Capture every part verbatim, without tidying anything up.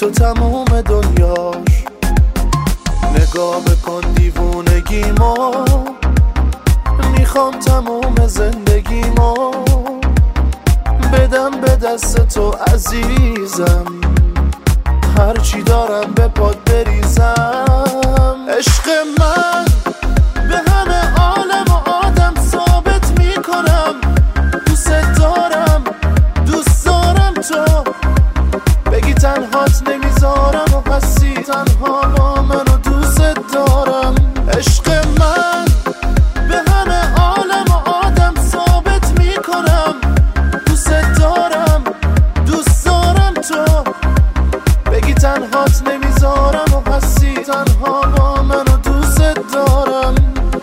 تو تموم دنیاش. نگاه بکن دیوونگیمو، میخوام تموم زندگیمو بدم به دست تو عزیزم، هرچی دارم به پات بریزم. عشق من به همه عالم و آدم ثابت میکنم، دوست دارم دوست دارم تو، بگی تنهات نمیذارم و هستی تنها با من و دوست دارم. عشق من به همه عالم و آدم ثابت میکنم، دوست دارم دوست دارم تو، بگی تنهات نمیذارم و هستی تنها با من و دوست دارم.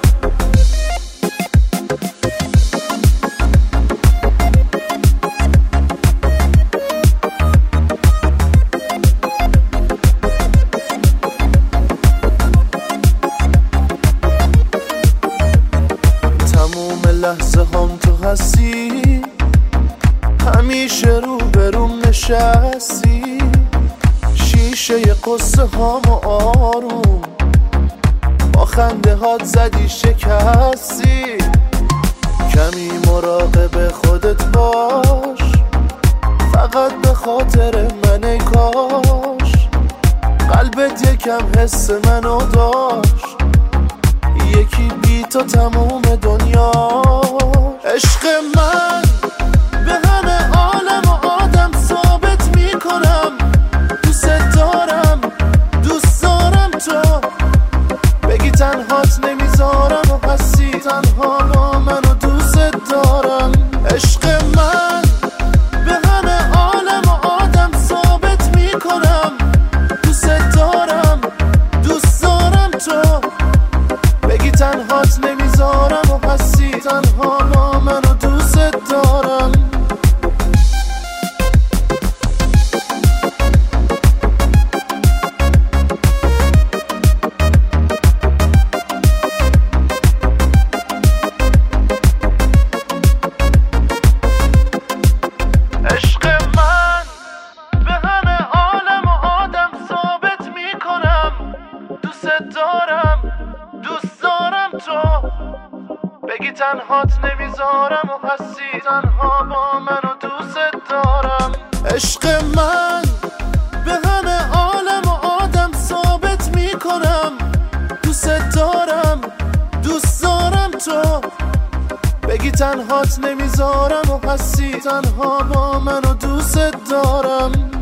تموم لحظه هم تو هستی، همیشه رو بروم نشستی، شیشه قصه هامو آروم با خنده هات زدی شکستی. کمی مراقب خودت باش، فقط به خاطر من ای کاش قلبت یکم حس منو داشت، یکی بی تو تموم دنیا. عشق من به همه عالم و آدم ثابت میکنم، دوست دارم دوست دارم تو، بگی تنهات نمیذارم و هستی تنها با من و دوست دارم. عشق من به همه عالم و آدم ثابت میکنم، دوست دارم دوست دارم تو، بگی تنهات نمیذارم و هستی تنها با من و دوست دارم. عشق من به همه عالم و آدم ثابت میکنم، دوست دارم دوست دارم تو، بگی تنهات نمیذارم و هستی تنها با من و دوست دارم. عشق من به همه عالم و آدم ثابت میکنم، دوست دارم دوست دارم تو، بگی تنهات نمیذارم و هستی تنها با من و دوست دارم.